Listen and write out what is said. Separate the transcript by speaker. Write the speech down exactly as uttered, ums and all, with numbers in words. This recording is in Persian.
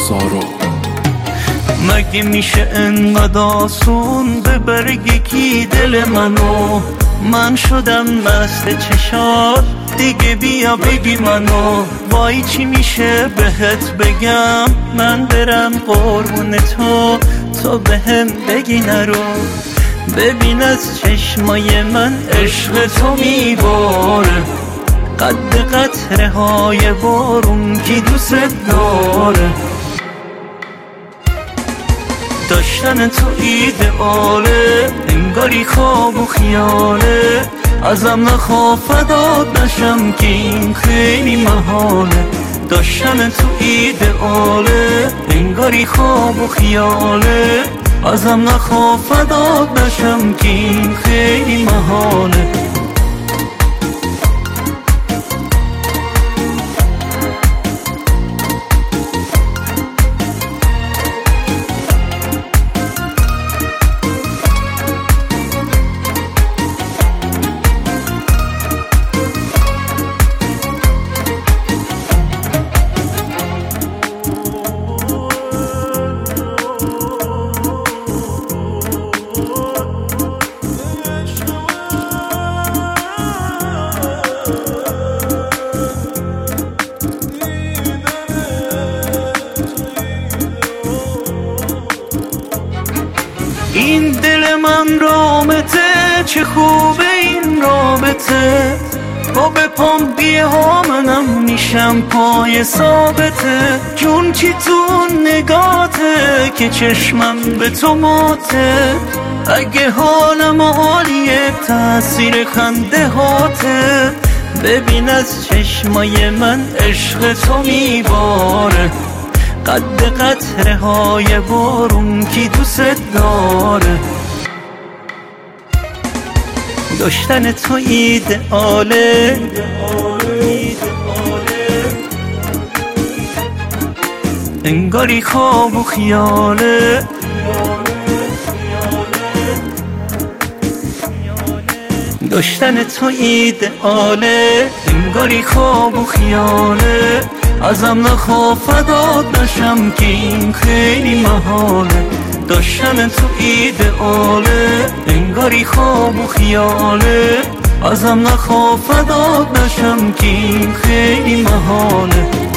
Speaker 1: سارو.
Speaker 2: مگه میشه انقدر آسون ببره یکی دل منو؟ من شدم مست چشات دیگه، بیا بگی منو. وای چی میشه بهت بگم؟ من برم قربون تو، تو بهم بگی نرو. ببین از چشمای من عشق تو میباره، قد قطره های بارون کی دوست داره. داشتن تو ایدئاله، انگاری خواب و خیاله. ازم نخواه فدات نشم که این خیلی محاله. داشتن تو ایدئاله، انگاری خواب و خیاله. ازم نخواه فدات نشم که این خیلی محاله. این دل من رامته، چه خوبه این رابطه. با به پام بیه ها منم میشم پای ثابته. جون چی تو نگاته که چشمم به تو ماته. اگه حالم عالیه تأثیر خنده هاته. ببین از چشمای من عشق تو میباره، قد قطره های بارون کی دوست داره. داشتن تو ایدئاله، انگاری خواب و خیاله. داشتن تو ایدئاله، انگاری خواب و خیاله. ازم نخواه فدات نشم که این خیلی محاله. داشتن تو ایدئاله، انگاری خواب و خیاله. ازم نخواه فدات نشم که این خیلی محاله.